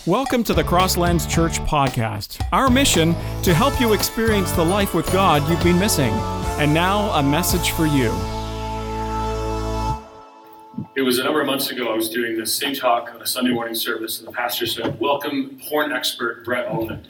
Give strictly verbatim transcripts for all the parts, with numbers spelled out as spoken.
Welcome to the Crosslands Church podcast. Our mission, to help you experience the life with God you've been missing. And now, a message for you. It was a number of months ago, I was doing this same talk on a Sunday morning service, and the pastor said, "Welcome, porn expert Brett Ullman."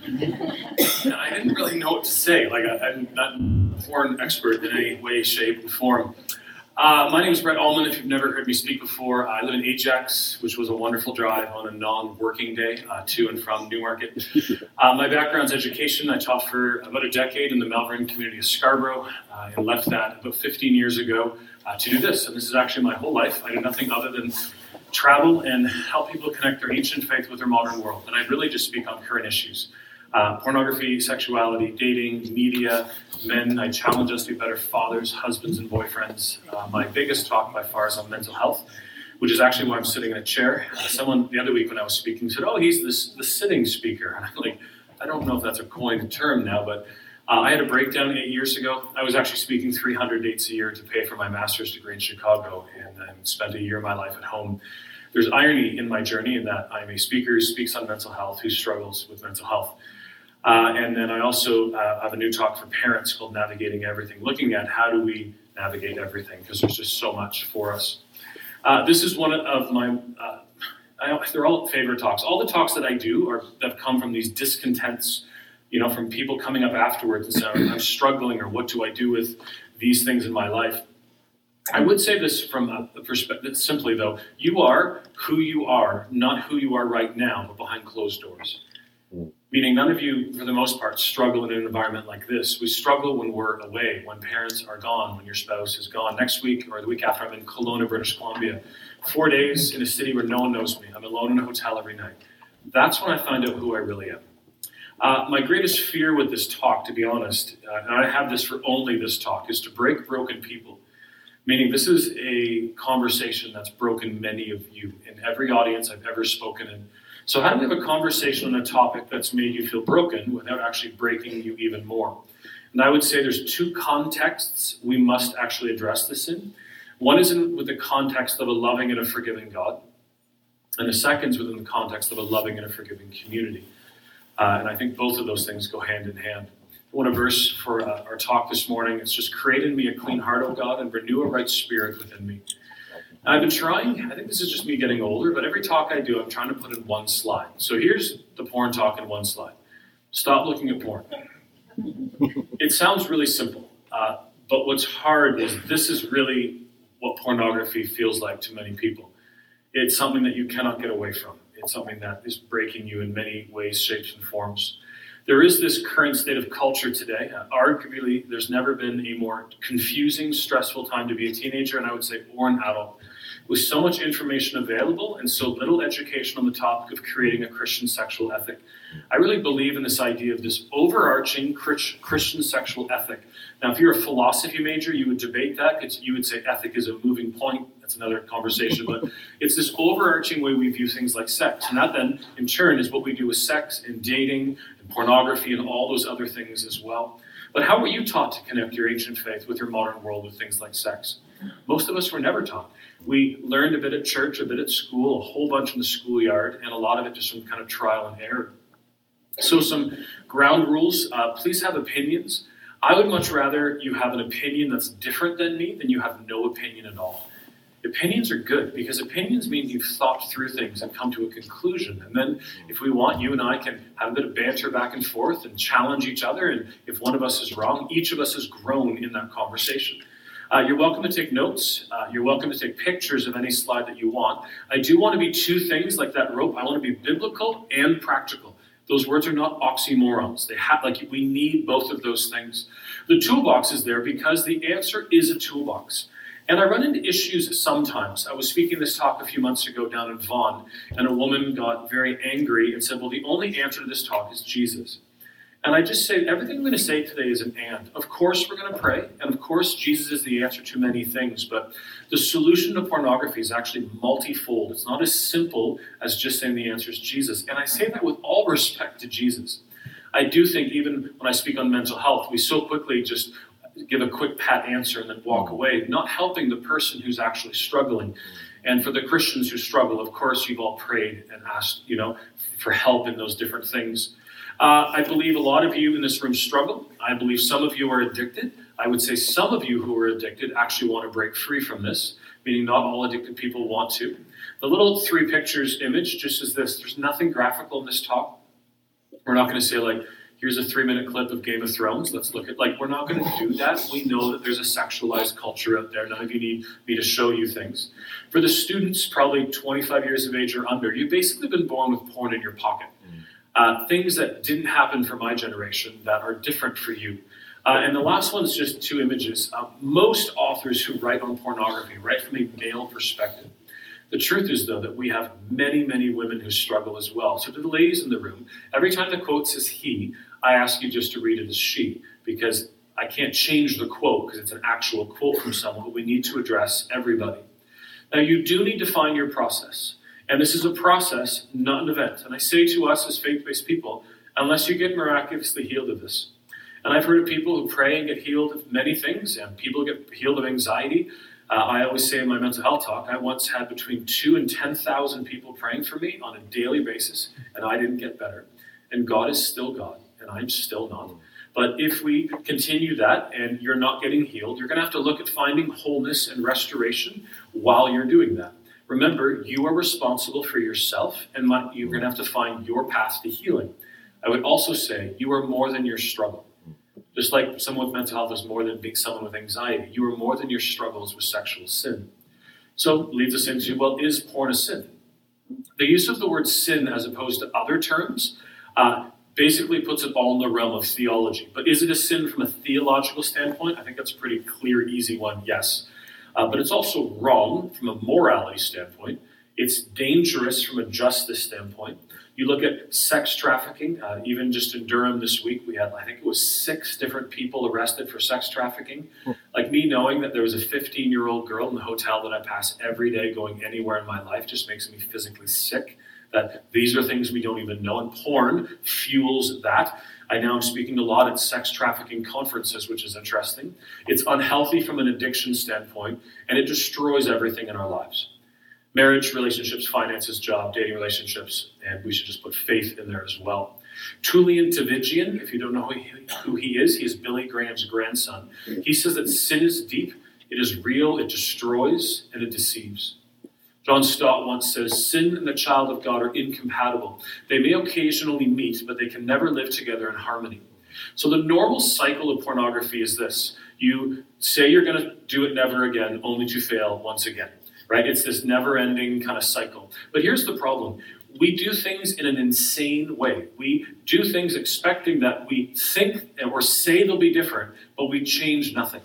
And I didn't really know what to say. Like, I, I'm not a porn expert in any way, shape, or form. Uh, my name is Brett Ullman. If you've never heard me speak before, I live in Ajax, which was a wonderful drive on a non-working day uh, to and from Newmarket. Uh, my background's education. I taught for about a decade in the Malvern community of Scarborough uh, and left that about fifteen years ago uh, to do this. And this is actually my whole life. I do nothing other than travel and help people connect their ancient faith with their modern world. And I really just speak on current issues. Uh, pornography, sexuality, dating, media, men. I challenge us to be better fathers, husbands, and boyfriends. Uh, my biggest talk by far is on mental health, which is actually why I'm sitting in a chair. Uh, someone the other week when I was speaking said, "Oh, he's this, the sitting speaker." And I'm like, I don't know if that's a coined term now, but uh, I had a breakdown eight years ago. I was actually speaking three hundred dates a year to pay for my master's degree in Chicago, and then spent a year of my life at home. There's irony in my journey in that I'm a speaker who speaks on mental health, who struggles with mental health. Uh, and then I also uh, have a new talk for parents called Navigating Everything, looking at how do we navigate everything, because there's just so much for us. Uh, this is one of my, uh, I, they're all favorite talks. All the talks that I do are that come from these discontents, you know, from people coming up afterwards and saying, I'm struggling, or what do I do with these things in my life? I would say this from a, a perspective, simply though, you are who you are, not who you are right now, but behind closed doors. Meaning none of you, for the most part, struggle in an environment like this. We struggle when we're away, when parents are gone, when your spouse is gone. Next week or the week after, I'm in Kelowna, British Columbia. Four days in a city where no one knows me. I'm alone in a hotel every night. That's when I find out who I really am. Uh, my greatest fear with this talk, to be honest, uh, and I have this for only this talk, is to break broken people. Meaning this is a conversation that's broken many of you in every audience I've ever spoken in. So how do we have a conversation on a topic that's made you feel broken without actually breaking you even more? And I would say there's two contexts we must actually address this in. One is in, with the context of a loving and a forgiving God. And the second is within the context of a loving and a forgiving community. Uh, and I think both of those things go hand in hand. I want a verse for uh, our talk this morning. It's just, create in me a clean heart, O God, and renew a right spirit within me. I've been trying, I think this is just me getting older, but every talk I do, I'm trying to put in one slide. So here's the porn talk in one slide. Stop looking at porn. It sounds really simple, uh, but what's hard is this is really what pornography feels like to many people. It's something that you cannot get away from. It's something that is breaking you in many ways, shapes, and forms. There is this current state of culture today. Uh, arguably, there's never been a more confusing, stressful time to be a teenager, and I would say, or an adult. With so much information available and so little education on the topic of creating a Christian sexual ethic. I really believe in this idea of this overarching Christian sexual ethic. Now, if you're a philosophy major, you would debate that, because you would say ethic is a moving point. That's another conversation, but it's this overarching way we view things like sex. And that then, in turn, is what we do with sex and dating and pornography and all those other things as well. But how were you taught to connect your ancient faith with your modern world with things like sex? Most of us were never taught. We learned a bit at church, a bit at school, a whole bunch in the schoolyard, and a lot of it just from kind of trial and error. So some ground rules. Uh, please have opinions. I would much rather you have an opinion that's different than me than you have no opinion at all. Opinions are good, because opinions mean you've thought through things and come to a conclusion. And then if we want, you and I can have a bit of banter back and forth and challenge each other. And if one of us is wrong, each of us has grown in that conversation. Uh, you're welcome to take notes. Uh, you're welcome to take pictures of any slide that you want. I do want to be two things like that rope. I want to be biblical and practical. Those words are not oxymorons. They have, like, we need both of those things. The toolbox is there because the answer is a toolbox. And I run into issues sometimes. I was speaking this talk a few months ago down in Vaughan, and a woman got very angry and said, well, the only answer to this talk is Jesus. And I just say, everything I'm going to say today is an and. Of course, we're going to pray. And of course, Jesus is the answer to many things. But the solution to pornography is actually multifold. It's not as simple as just saying the answer is Jesus. And I say that with all respect to Jesus. I do think even when I speak on mental health, we so quickly just give a quick pat answer and then walk away, not helping the person who's actually struggling. And for the Christians who struggle, of course, you've all prayed and asked, you know, for help in those different things. Uh, I believe a lot of you in this room struggle. I believe some of you are addicted. I would say some of you who are addicted actually want to break free from this, meaning not all addicted people want to. The little three pictures image just is this. There's nothing graphical in this talk. We're not going to say like, here's a three-minute clip of Game of Thrones. Let's look at, like, we're not going to do that. We know that there's a sexualized culture out there. None of you need me to show you things. For the students, probably twenty-five years of age or under, you've basically been born with porn in your pocket. Uh, things that didn't happen for my generation that are different for you. Uh, and the last one is just two images. Uh, most authors who write on pornography write from a male perspective. The truth is, though, that we have many, many women who struggle as well. So to the ladies in the room, every time the quote says he, I ask you just to read it as she, because I can't change the quote because it's an actual quote from someone, but we need to address everybody. Now, you do need to find your process. And this is a process, not an event. And I say to us as faith-based people, unless you get miraculously healed of this. And I've heard of people who pray and get healed of many things, and people get healed of anxiety. Uh, I always say in my mental health talk, I once had between two and ten thousand people praying for me on a daily basis, and I didn't get better. And God is still God, and I'm still not. But if we continue that and you're not getting healed, you're going to have to look at finding wholeness and restoration while you're doing that. Remember, you are responsible for yourself, and you're going to have to find your path to healing. I would also say you are more than your struggle. Just like someone with mental health is more than being someone with anxiety. You are more than your struggles with sexual sin. So leads us into, well, is porn a sin? The use of the word sin as opposed to other terms uh, basically puts it all in the realm of theology. But is it a sin from a theological standpoint? I think that's a pretty clear, easy one, yes. Uh, but it's also wrong from a morality standpoint. It's dangerous from a justice standpoint. You look at sex trafficking, uh, even just in Durham this week, we had, I think it was six different people arrested for sex trafficking. Like me knowing that there was a fifteen-year-old girl in the hotel that I pass every day going anywhere in my life just makes me physically sick. That these are things we don't even know, and porn fuels that. I now am speaking a lot at sex trafficking conferences, which is interesting. It's unhealthy from an addiction standpoint, and it destroys everything in our lives. Marriage, relationships, finances, job, dating relationships, and we should just put faith in there as well. Tullian Tavigian, if you don't know who he, who he is, he is Billy Graham's grandson. He says that sin is deep, it is real, it destroys, and it deceives. John Stott once says, sin and the child of God are incompatible. They may occasionally meet, but they can never live together in harmony. So the normal cycle of pornography is this. You say you're going to do it never again, only to fail once again. Right? It's this never-ending kind of cycle. But here's the problem. We do things in an insane way. We do things expecting that we think or say they'll be different, but we change nothing.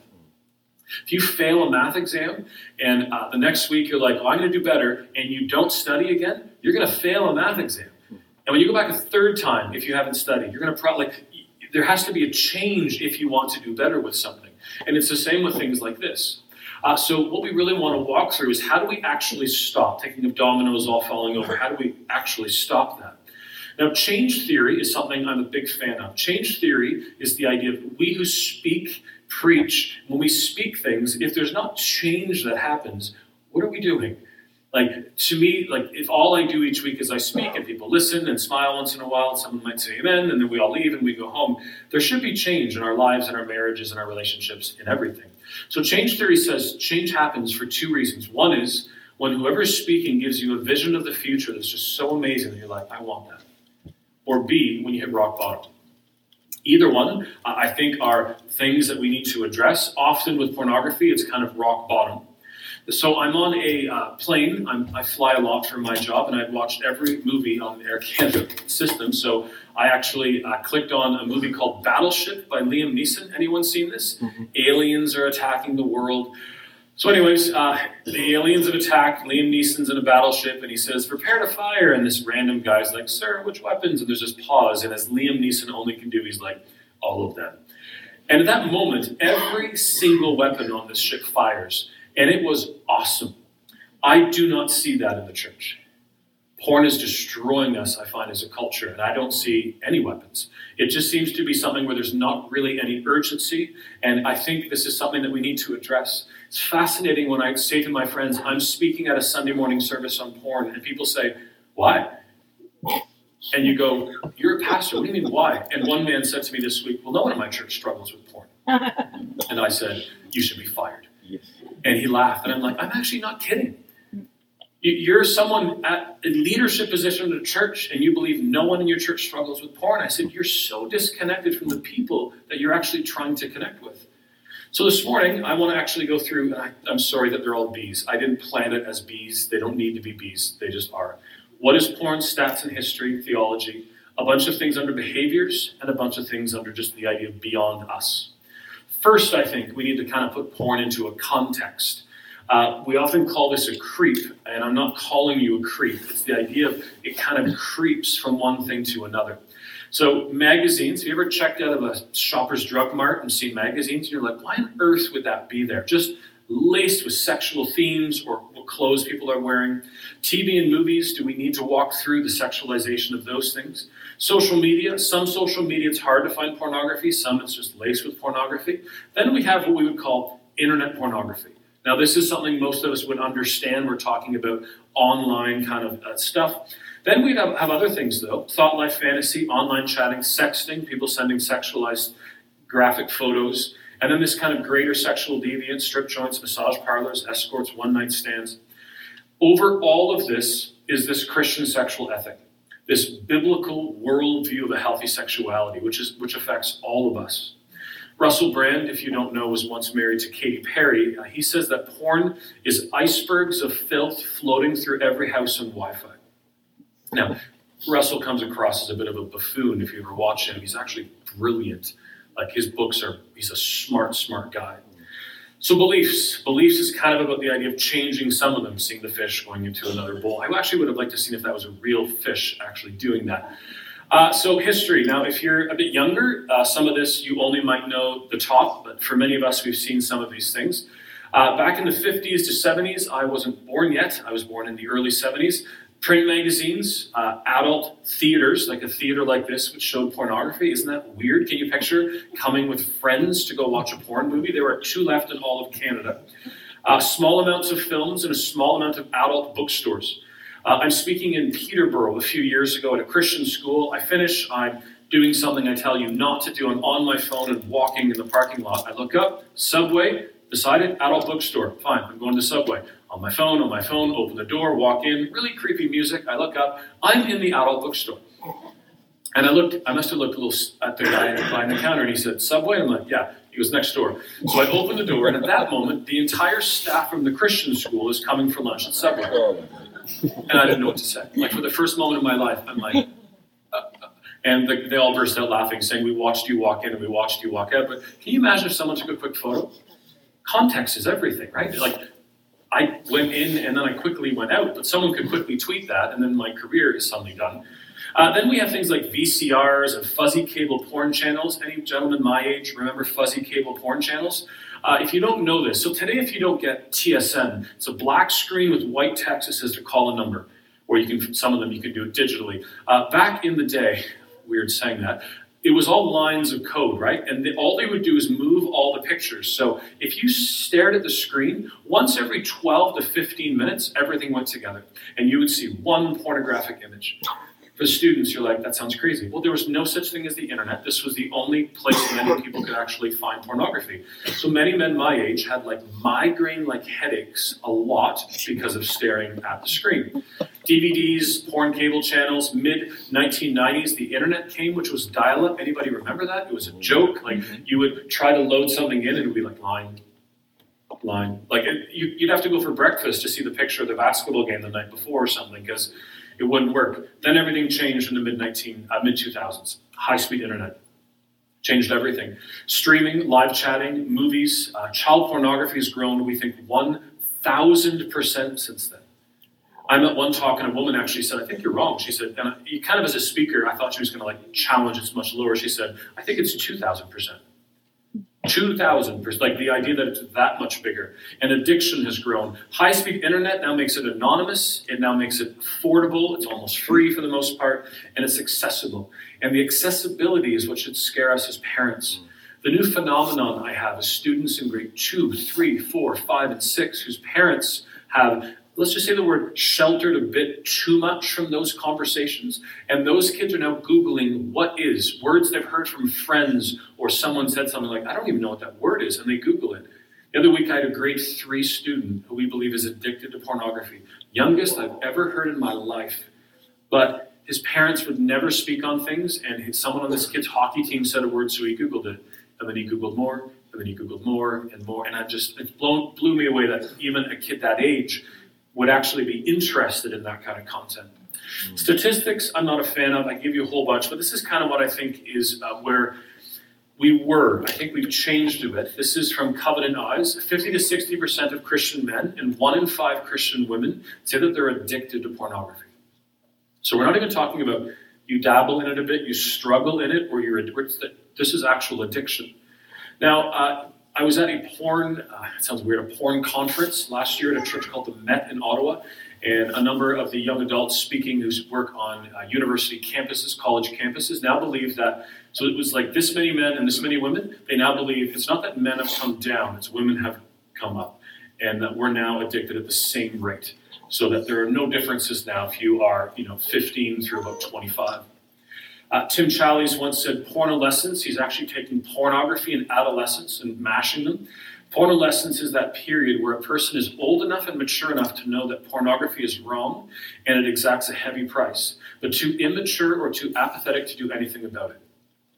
If you fail a math exam and uh, the next week you're like, oh, I'm going to do better, and you don't study again, you're going to fail a math exam. And when you go back a third time, if you haven't studied, you're going to probably, there has to be a change if you want to do better with something. And it's the same with things like this. Uh, so what we really want to walk through is how do we actually stop? Thinking of dominoes all falling over, how do we actually stop that? Now, change theory is something I'm a big fan of. Change theory is the idea of we who speak, preach, when we speak things, if there's not change that happens, what are we doing? Like, to me, like, if all I do each week is I speak and people listen and smile once in a while, and someone might say amen, and then we all leave and we go home, there should be change in our lives and our marriages and our relationships and everything. So change theory says change happens for two reasons. One is when whoever is speaking gives you a vision of the future that's just so amazing that you're like, I want that. Or B, when you hit rock bottom. Either one, uh, I think, are things that we need to address. Often with pornography, it's kind of rock bottom. So I'm on a uh, plane. I'm, I fly a lot for my job, and I've watched every movie on the Air Canada system. So I actually uh, clicked on a movie called Battleship by Liam Neeson. Anyone seen this? Mm-hmm. Aliens are attacking the world. So anyways, uh, the aliens have attacked. Liam Neeson's in a battleship, and he says, prepare to fire. And this random guy's like, sir, which weapons? And there's this pause, and as Liam Neeson only can do, he's like, all of them. And at that moment, every single weapon on this ship fires. And it was awesome. I do not see that in the church. Porn is destroying us, I find, as a culture, and I don't see any weapons. It just seems to be something where there's not really any urgency, and I think this is something that we need to address. It's fascinating when I say to my friends, I'm speaking at a Sunday morning service on porn, and people say, why? And you go, you're a pastor, what do you mean why? And one man said to me this week, well, no one in my church struggles with porn. And I said, you should be fired. Yes. And he laughed, and I'm like, I'm actually not kidding. You're someone at a leadership position in a church and you believe no one in your church struggles with porn. I said, you're so disconnected from the people that you're actually trying to connect with. So this morning, I want to actually go through, and I, I'm sorry that they're all B's. I didn't plan it as B's. They don't need to be B's. They just are. What is porn? Stats and history, theology, a bunch of things under behaviors, and a bunch of things under just the idea of beyond us. First, I think we need to kind of put porn into a context. Uh, we often call this a creep, and I'm not calling you a creep. It's the idea of it kind of creeps from one thing to another. So magazines, have you ever checked out of a Shoppers Drug Mart and seen magazines? And you're like, why on earth would that be there? Just laced with sexual themes or what clothes people are wearing. T V and movies, do we need to walk through the sexualization of those things? Social media, some social media, it's hard to find pornography. Some it's just laced with pornography. Then we have what we would call internet pornography. Now, this is something most of us would understand. We're talking about online kind of uh, stuff. Then we have, have other things, though. Thought life, fantasy, online chatting, sexting, people sending sexualized graphic photos. And then this kind of greater sexual deviance, strip joints, massage parlors, escorts, one-night stands. Over all of this is this Christian sexual ethic, this biblical worldview of a healthy sexuality, which is which affects all of us. Russell Brand, if you don't know, was once married to Katy Perry. Uh, he says that porn is icebergs of filth floating through every house and Wi-Fi. Now, Russell comes across as a bit of a buffoon if you ever watch him. He's actually brilliant. Like his books are, he's a smart, smart guy. So beliefs. Beliefs is kind of about the idea of changing some of them, seeing the fish going into another bowl. I actually would have liked to see if that was a real fish actually doing that. Uh, so history. Now, if you're a bit younger, uh, some of this you only might know the top, but for many of us, we've seen some of these things. Uh, back in the fifties to seventies, I wasn't born yet. I was born in the early seventies. Print magazines, uh, adult theaters, like a theater like this, which showed pornography. Isn't that weird? Can you picture coming with friends to go watch a porn movie? There were two left in all of Canada. Uh, small amounts of films and a small amount of adult bookstores. Uh, I'm speaking in Peterborough a few years ago at a Christian school. I finish, I'm doing something I tell you not to do. I'm on my phone and walking in the parking lot. I look up, Subway, decided, adult bookstore. Fine, I'm going to Subway. On my phone, on my phone, open the door, walk in, really creepy music. I look up, I'm in the adult bookstore. And I looked, I must have looked a little at the guy behind the counter and he said, Subway? I'm like, yeah, he was next door. So I opened the door and at that moment, the entire staff from the Christian school is coming for lunch at Subway. And I didn't know what to say. Like for the first moment of my life, I'm like, uh, uh, and the, they all burst out laughing, saying, we watched you walk in and we watched you walk out. But can you imagine if someone took a quick photo? Context is everything, right? Like I went in and then I quickly went out, but someone could quickly tweet that and then my career is suddenly done. Uh, then we have things like V C Rs and fuzzy cable porn channels. Any gentlemen my age remember fuzzy cable porn channels? Uh, if you don't know this, so today if you don't get T S N, it's a black screen with white text that says to call a number, or you can, some of them you can do it digitally. Uh, back in the day, weird saying that, it was all lines of code, right? And the, all they would do is move all the pictures. So if you stared at the screen, once every twelve to fifteen minutes, everything went together. And you would see one pornographic image. For the students, you're like, that sounds crazy. Well, there was no such thing as the internet. This was the only place many people could actually find pornography. So many men my age had like migraine-like headaches a lot because of staring at the screen. D V Ds, porn cable channels, mid nineteen nineties, the internet came, which was dial-up. Anybody remember that? It was a joke. Like you would try to load something in and it would be like line, line. Like it, you, you'd have to go for breakfast to see the picture of the basketball game the night before or something because it wouldn't work. Then everything changed in the mid nineteen, uh, mid two thousands. High-speed internet changed everything. Streaming, live chatting, movies, uh, child pornography has grown, we think, one thousand percent since then. I met one talk and a woman actually said, I think you're wrong. She said, and I, kind of as a speaker, I thought she was going to like challenge it's much lower. She said, I think it's two thousand percent. two thousand percent, like the idea that it's that much bigger. And addiction has grown. High-speed internet now makes it anonymous. It now makes it affordable. It's almost free for the most part. And it's accessible. And the accessibility is what should scare us as parents. The new phenomenon I have is students in grade two, three, four, five, and six whose parents have, let's just say the word, sheltered a bit too much from those conversations. And those kids are now Googling what is, words they've heard from friends or someone said something like, I don't even know what that word is, and they Google it. The other week I had a grade three student who we believe is addicted to pornography. Youngest I've ever heard in my life. But his parents would never speak on things, and someone on this kid's hockey team said a word, so he Googled it. And then he Googled more, and then he Googled more and more. And I just, it blown, blew me away that even a kid that age would actually be interested in that kind of content. Mm. Statistics, I'm not a fan of. I give you a whole bunch, but this is kind of what I think is uh, where we were. I think we've changed a bit. This is from Covenant Eyes. fifty to sixty percent of Christian men and one in five Christian women say that they're addicted to pornography. So we're not even talking about you dabble in it a bit, you struggle in it, or you're addicted. This is actual addiction. Now, uh, I was at a porn, uh, it sounds weird, a porn conference last year at a church called the Met in Ottawa, and a number of the young adults speaking who work on uh, university campuses, college campuses, now believe that, so it was like this many men and this many women, they now believe it's not that men have come down, it's women have come up, and that we're now addicted at the same rate, so that there are no differences now if you are, you know, fifteen through about twenty-five. Uh, Tim Challies once said pornolescence, he's actually taking pornography in adolescence and mashing them. Pornolescence is that period where a person is old enough and mature enough to know that pornography is wrong and it exacts a heavy price, but too immature or too apathetic to do anything about it.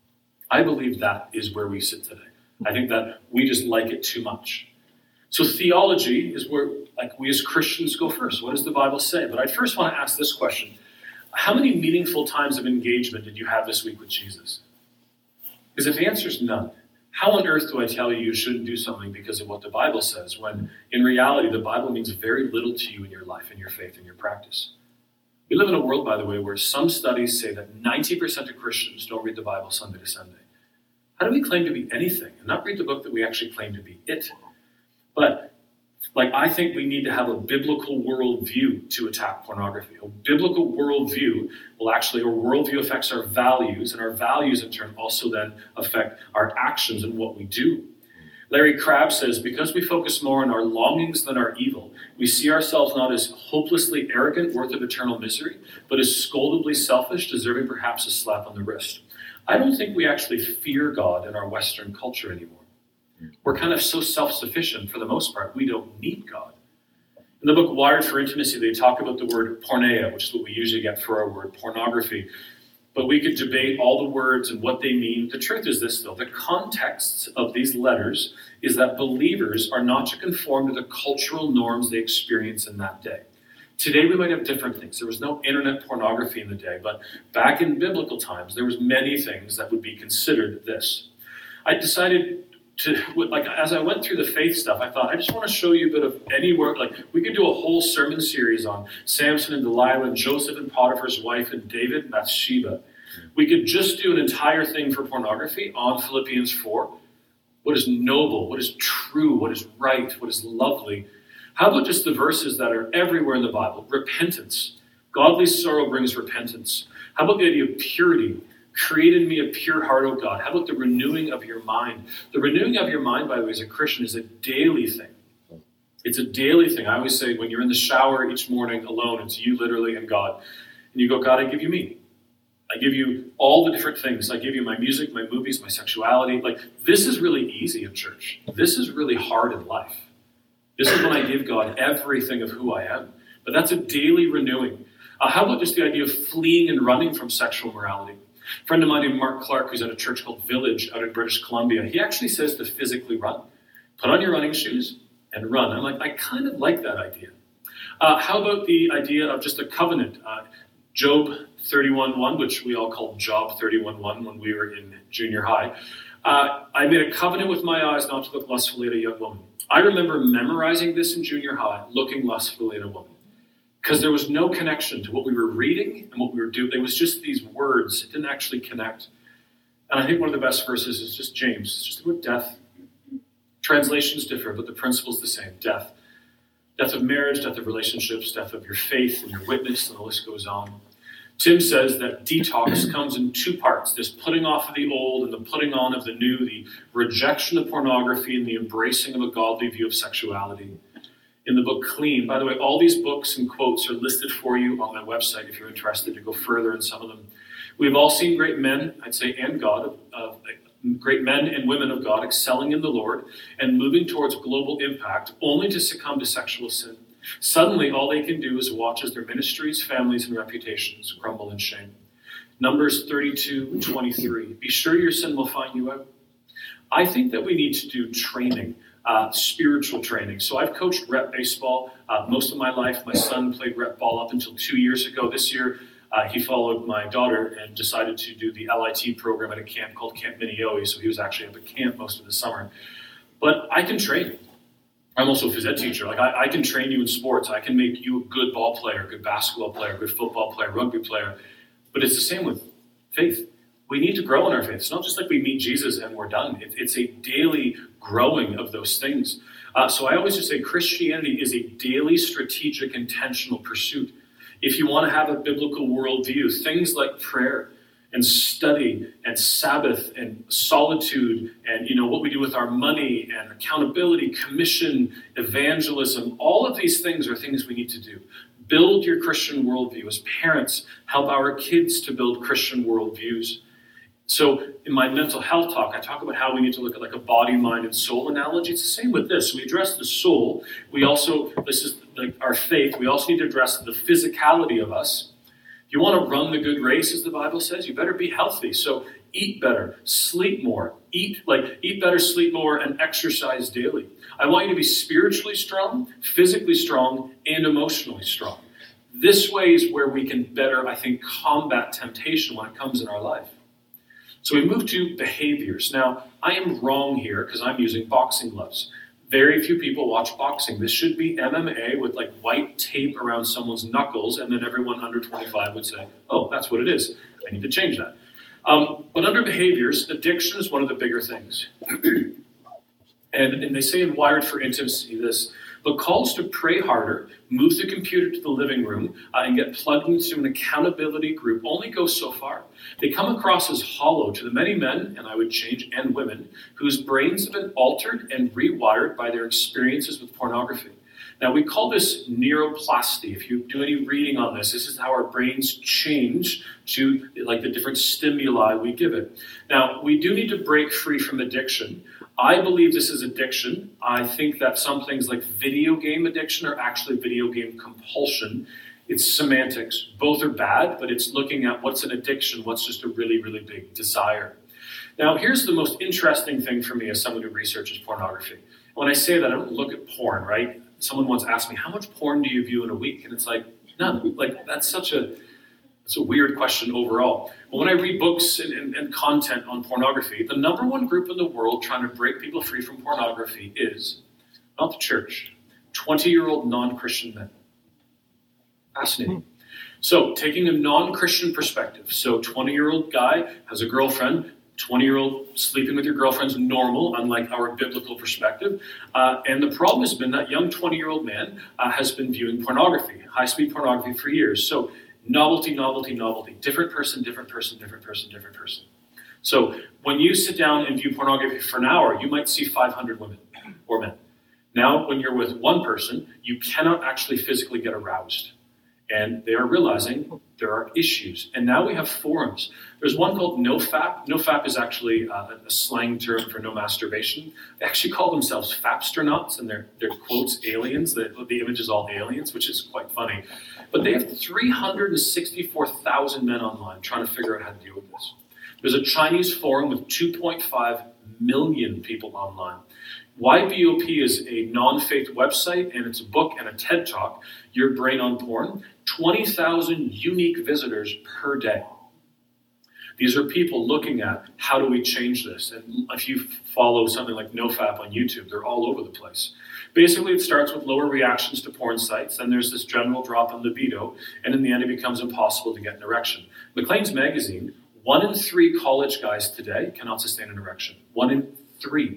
I believe that is where we sit today. I think that we just like it too much. So theology is where, like, we as Christians go first. What does the Bible say? But I first want to ask this question. How many meaningful times of engagement did you have this week with Jesus? Because if the answer is none, how on earth do I tell you you shouldn't do something because of what the Bible says, when in reality the Bible means very little to you in your life, in your faith, in your practice? We live in a world, by the way, where some studies say that ninety percent of Christians don't read the Bible Sunday to Sunday. How do we claim to be anything and not read the book that we actually claim to be it? But Like, I think we need to have a biblical worldview to attack pornography. A biblical worldview will actually, or worldview affects our values, and our values in turn also then affect our actions and what we do. Larry Crabb says, because we focus more on our longings than our evil, we see ourselves not as hopelessly arrogant, worth of eternal misery, but as scoldably selfish, deserving perhaps a slap on the wrist. I don't think we actually fear God in our Western culture anymore. We're kind of so self-sufficient for the most part, we don't need God. In the book Wired for Intimacy, they talk about the word porneia, which is what we usually get for our word pornography. But we could debate all the words and what they mean. The truth is this, though. The context of these letters is that believers are not to conform to the cultural norms they experience in that day. Today we might have different things. There was no internet pornography in the day, but back in biblical times, there was many things that would be considered this. I decided to, like, as I went through the faith stuff, I thought, I just want to show you a bit of any work. Like, we could do a whole sermon series on Samson and Delilah and Joseph and Potiphar's wife and David and Bathsheba. We could just do an entire thing for pornography on Philippians four. What is noble? What is true? What is right? What is lovely? How about just the verses that are everywhere in the Bible? Repentance. Godly sorrow brings repentance. How about the idea of purity? Create in me a pure heart, O God. How about the renewing of your mind? The renewing of your mind, by the way, as a Christian, is a daily thing. It's a daily thing. I always say when you're in the shower each morning alone, it's you literally and God. And you go, God, I give you me. I give you all the different things. I give you my music, my movies, my sexuality. Like, this is really easy in church. This is really hard in life. This is when I give God everything of who I am. But that's a daily renewing. Uh, how about just the idea of fleeing and running from sexual morality? A friend of mine named Mark Clark, who's at a church called Village out in British Columbia, he actually says to physically run. Put on your running shoes and run. I'm like, I kind of like that idea. Uh, how about the idea of just a covenant? Uh, Job thirty-one one, which we all called Job thirty-one one when we were in junior high. Uh, I made a covenant with my eyes not to look lustfully at a young woman. I remember memorizing this in junior high, looking lustfully at a woman. Because there was no connection to what we were reading and what we were doing. It was just these words. It didn't actually connect. And I think one of the best verses is just James. It's just about death. Translations differ, but the principle's the same. Death. Death of marriage, death of relationships, death of your faith and your witness, and the list goes on. Tim says that detox comes in two parts. This putting off of the old and the putting on of the new, the rejection of pornography and the embracing of a godly view of sexuality. In the book Clean, by the way, all these books and quotes are listed for you on my website if you're interested to go further in some of them. We've all seen great men, I'd say, and God, uh, great men and women of God excelling in the Lord and moving towards global impact only to succumb to sexual sin. Suddenly, all they can do is watch as their ministries, families, and reputations crumble in shame. Numbers thirty-two twenty-three. Be sure your sin will find you out. I think that we need to do training, uh, spiritual training. So I've coached rep baseball uh, most of my life. My son played rep ball up until two years ago. This year, uh, he followed my daughter and decided to do the L I T program at a camp called Camp Minneoe. So he was actually up at camp most of the summer. But I can train. I'm also a phys ed teacher. Like I, I can train you in sports. I can make you a good ball player, good basketball player, good football player, rugby player. But it's the same with faith. We need to grow in our faith. It's not just like we meet Jesus and we're done. It, it's a daily growing of those things. Uh, so I always just say Christianity is a daily, strategic, intentional pursuit. If you want to have a biblical worldview, things like prayer and study and Sabbath and solitude and, you know, what we do with our money and accountability, commission, evangelism, all of these things are things we need to do. Build your Christian worldview. As parents, help our kids to build Christian worldviews. So in my mental health talk, I talk about how we need to look at like a body, mind, and soul analogy. It's the same with this. We address the soul. We also, this is like our faith. We also need to address the physicality of us. If you want to run the good race, as the Bible says, you better be healthy. So eat better, sleep more, eat like eat better, sleep more, and exercise daily. I want you to be spiritually strong, physically strong, and emotionally strong. This way is where we can better, I think, combat temptation when it comes in our life. So we move to behaviors. Now, I am wrong here because I'm using boxing gloves. Very few people watch boxing. This should be M M A with like white tape around someone's knuckles, and then everyone under twenty-five would say, oh, that's what it is. I need to change that. Um, but under behaviors, addiction is one of the bigger things. and, and they say in Wired for Intimacy this, but calls to pray harder, move the computer to the living room, uh, and get plugged into an accountability group only go so far. They come across as hollow to the many men, and I would change, and women, whose brains have been altered and rewired by their experiences with pornography. Now, we call this neuroplasty. If you do any reading on this, this is how our brains change to like the different stimuli we give it. Now, we do need to break free from addiction. I believe this is addiction. I think that some things like video game addiction are actually video game compulsion. It's semantics. Both are bad, but it's looking at what's an addiction, what's just a really, really big desire. Now, here's the most interesting thing for me as someone who researches pornography. When I say that, I don't look at porn, right? Someone once asked me, how much porn do you view in a week? And it's like, none. Like, that's such a... It's a weird question overall. But when I read books and, and, and content on pornography, the number one group in the world trying to break people free from pornography is not the church, twenty-year-old non-Christian men. Fascinating. So taking a non-Christian perspective, so twenty-year-old guy has a girlfriend, twenty-year-old sleeping with your girlfriend's normal, unlike our biblical perspective. Uh, and the problem has been that young twenty-year-old man uh, has been viewing pornography, high-speed pornography for years. So novelty, novelty, novelty. Different person, different person, different person, different person. So when you sit down and view pornography for an hour, you might see five hundred women or men. Now, when you're with one person, you cannot actually physically get aroused. And they are realizing there are issues. And now we have forums. There's one called NoFap. NoFap is actually uh, a slang term for no masturbation. They actually call themselves Fapsternauts, and they're, they're quotes aliens. The, the image is all aliens, which is quite funny. But they have three hundred sixty-four thousand men online trying to figure out how to deal with this. There's a Chinese forum with two point five million people online. Y B O P is a non-faith website, and it's a book and a TED Talk, Your Brain on Porn. twenty thousand unique visitors per day. These are people looking at how do we change this. And if you follow something like NoFap on YouTube, they're all over the place. Basically, it starts with lower reactions to porn sites, then there's this general drop in libido, and in the end, it becomes impossible to get an erection. Maclean's magazine, one in three college guys today cannot sustain an erection. One in three.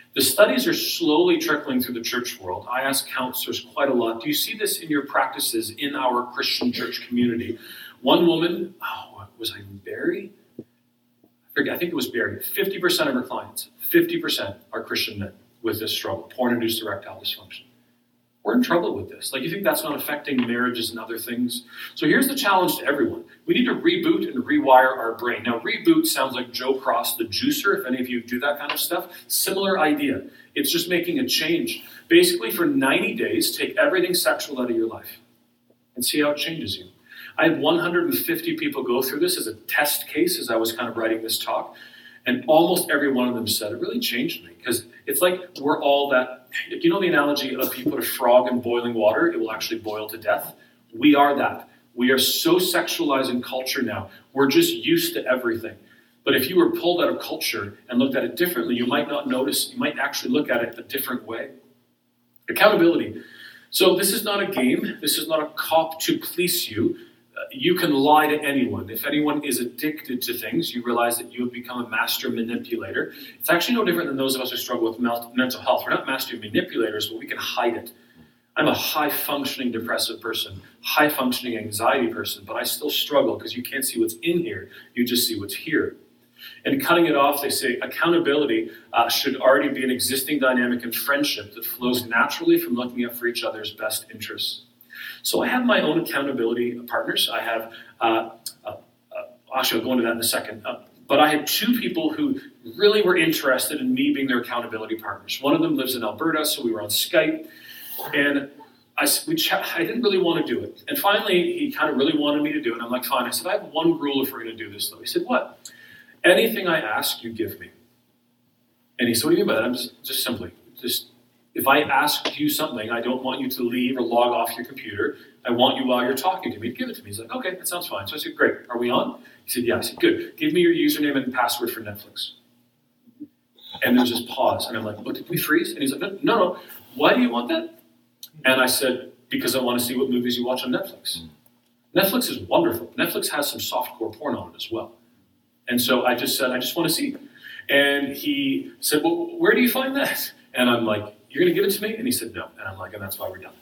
The studies are slowly trickling through the church world. I ask counselors quite a lot, do you see this in your practices in our Christian church community? One woman, oh, was I Barry? I forget, I think it was Barry. fifty percent of her clients, fifty percent are Christian men with this struggle, porn-induced erectile dysfunction. We're in trouble with this. Like, you think that's not affecting marriages and other things? So here's the challenge to everyone. We need to reboot and rewire our brain. Now, reboot sounds like Joe Cross, the juicer, if any of you do that kind of stuff. Similar idea. It's just making a change. Basically, for ninety days, take everything sexual out of your life and see how it changes you. I had one hundred fifty people go through this as a test case as I was kind of writing this talk. And almost every one of them said, it really changed me. Because it's like we're all that, you know the analogy of if you put a frog in boiling water, it will actually boil to death? We are that. We are so sexualized in culture now. We're just used to everything. But if you were pulled out of culture and looked at it differently, you might not notice, you might actually look at it a different way. Accountability. So this is not a game. This is not a cop to police you. You can lie to anyone. If anyone is addicted to things, you realize that you have become a master manipulator. It's actually no different than those of us who struggle with mental health. We're not master manipulators, but we can hide it. I'm a high-functioning depressive person, high-functioning anxiety person, but I still struggle because you can't see what's in here. You just see what's here. And cutting it off, they say accountability uh, should already be an existing dynamic in friendship that flows naturally from looking out for each other's best interests. So I have my own accountability partners. I have, uh, uh, uh, actually I'll go into that in a second, uh, but I had two people who really were interested in me being their accountability partners. One of them lives in Alberta, so we were on Skype, and I, we ch- I didn't really want to do it. And finally, he kind of really wanted me to do it, and I'm like, fine. I said, I have one rule if we're going to do this, though. He said, what? Anything I ask, you give me. And he said, what do you mean by that? I'm just, just simply, just... If I ask you something, I don't want you to leave or log off your computer. I want you while you're talking to me to give it to me. He's like, okay, that sounds fine. So I said, great. Are we on? He said, yeah. I said, good. Give me your username and password for Netflix. And there's this pause. And I'm like, what, did we freeze? And he's like, no, no, no. Why do you want that? And I said, because I want to see what movies you watch on Netflix. Netflix is wonderful. Netflix has some softcore porn on it as well. And so I just said, I just want to see. And he said, well, where do you find that? And I'm like, you're going to give it to me? And he said, no. And I'm like, and that's why we're done.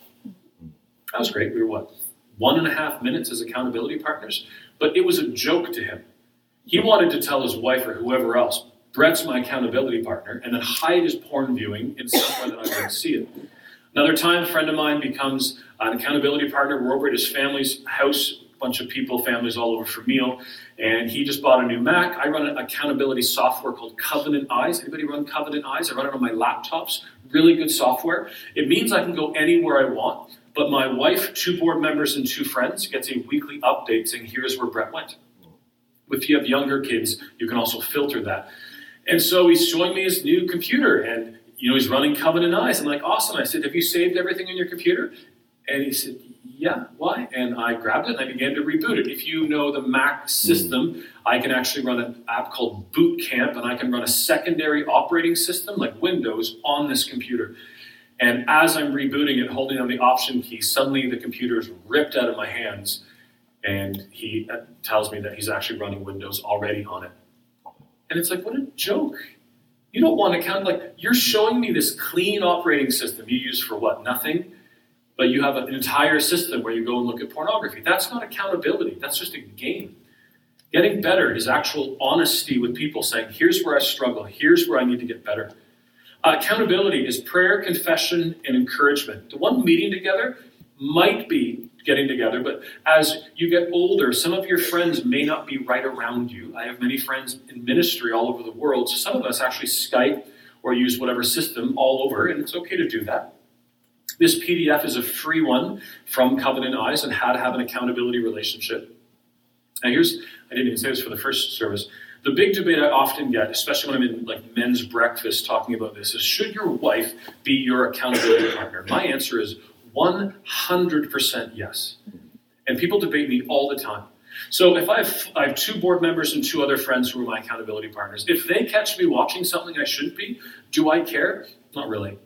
That was great. We were, what, one and a half minutes as accountability partners? But it was a joke to him. He wanted to tell his wife or whoever else, Brett's my accountability partner, and then hide his porn viewing in somewhere that I wouldn't see it. Another time, a friend of mine becomes an accountability partner. We're over at his family's house, a bunch of people, families all over for a meal, and he just bought a new Mac. I run an accountability software called Covenant Eyes. Anybody run Covenant Eyes? I run it on my laptops. Really good software. It means I can go anywhere I want, but my wife, two board members, and two friends gets a weekly update saying, here's where Brett went. If you have younger kids, you can also filter that. And so he's showing me his new computer, and you know he's running Covenant Eyes. I'm like, awesome. I said, have you saved everything on your computer? And he said, yeah, why? And I grabbed it and I began to reboot it. If you know the Mac system, I can actually run an app called Boot Camp, and I can run a secondary operating system like Windows on this computer. And as I'm rebooting it, holding on the Option key, suddenly the computer is ripped out of my hands, and he tells me that he's actually running Windows already on it. And it's like, what a joke. You don't want to count, like, you're showing me this clean operating system you use for what, nothing? But you have an entire system where you go and look at pornography. That's not accountability. That's just a game. Getting better is actual honesty with people, saying, here's where I struggle. Here's where I need to get better. Uh, accountability is prayer, confession, and encouragement. The one meeting together might be getting together, but as you get older, some of your friends may not be right around you. I have many friends in ministry all over the world, so some of us actually Skype or use whatever system all over, and it's okay to do that. This P D F is a free one from Covenant Eyes on how to have an accountability relationship. And here's, I didn't even say this for the first service, the big debate I often get, especially when I'm in like men's breakfast talking about this, is should your wife be your accountability partner? My answer is one hundred percent yes. And people debate me all the time. So if I have, I have two board members and two other friends who are my accountability partners, if they catch me watching something I shouldn't be, do I care? Not really.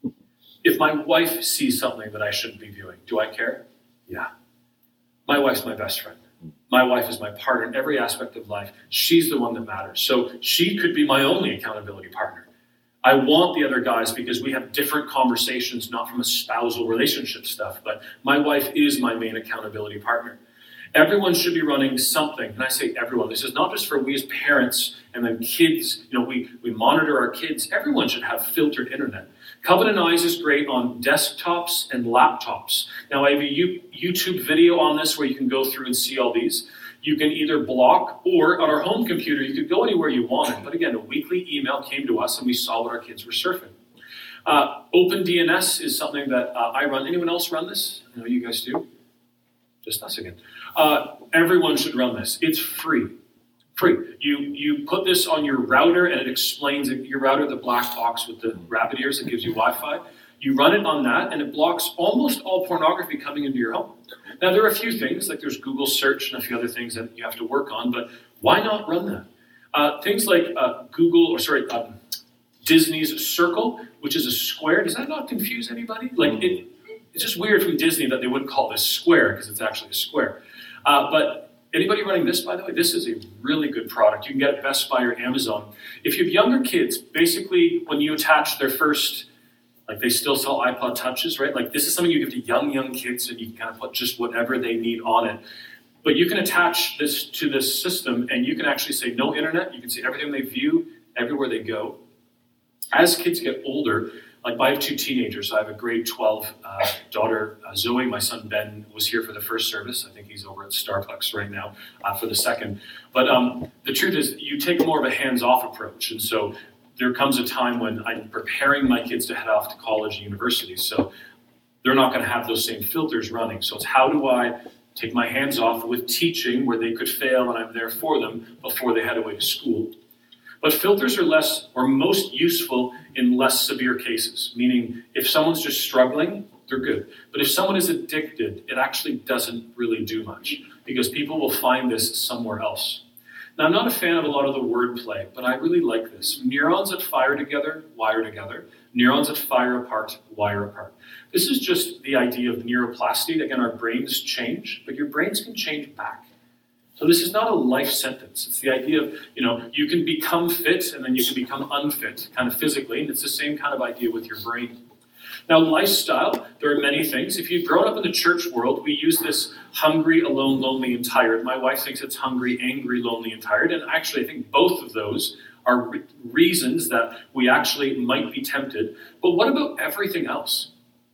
If my wife sees something that I shouldn't be viewing, do I care? Yeah. My wife's my best friend. My wife is my partner in every aspect of life. She's the one that matters. So she could be my only accountability partner. I want the other guys because we have different conversations, not from a spousal relationship stuff, but my wife is my main accountability partner. Everyone should be running something, and I say everyone. This is not just for we as parents and then kids. You know, we, we monitor our kids. Everyone should have filtered internet. Covenant Eyes is great on desktops and laptops. Now, I have a YouTube video on this where you can go through and see all these. You can either block, or on our home computer, you could go anywhere you wanted. But again, a weekly email came to us and we saw what our kids were surfing. Uh, OpenDNS is something that uh, I run. Anyone else run this? I know you guys do. Just us again. Uh, everyone should run this. It's free. Free. You you put this on your router and it explains it. Your router, the black box with the rabbit ears that gives you Wi-Fi. You run it on that and it blocks almost all pornography coming into your home. Now, there are a few things, like there's Google search and a few other things that you have to work on, but why not run that? Uh, things like uh, Google, or sorry, uh, Disney's Circle, which is a square. Does that not confuse anybody? Like, it, it's just weird from Disney that they wouldn't call this square because it's actually a square. Uh, but anybody running this, by the way, this is a really good product. You can get it at Best Buy or Amazon. If you have younger kids, basically when you attach their first, like they still sell iPod Touches, right? Like this is something you give to young, young kids and you can kind of put just whatever they need on it. But you can attach this to this system and you can actually say no internet. You can see everything they view, everywhere they go. As kids get older, like I have two teenagers. I have a grade twelve uh, daughter, uh, Zoe. My son Ben was here for the first service. I think he's over at Starbucks right now uh, for the second. But um, the truth is you take more of a hands-off approach. And so there comes a time when I'm preparing my kids to head off to college and university. So they're not going to have those same filters running. So it's how do I take my hands off with teaching where they could fail and I'm there for them before they head away to school. But filters are less or most useful in less severe cases, meaning if someone's just struggling, they're good. But if someone is addicted, it actually doesn't really do much because people will find this somewhere else. Now, I'm not a fan of a lot of the wordplay, but I really like this. Neurons that fire together, wire together. Neurons that fire apart, wire apart. This is just the idea of neuroplasty. Again, our brains change, but your brains can change back. So this is not a life sentence. It's the idea of, you know, you can become fit and then you can become unfit, kind of physically, and it's the same kind of idea with your brain. Now, lifestyle, there are many things. If you've grown up in the church world, we use this hungry, alone, lonely, and tired. My wife thinks it's hungry, angry, lonely, and tired. And actually, I think both of those are re- reasons that we actually might be tempted. But what about everything else?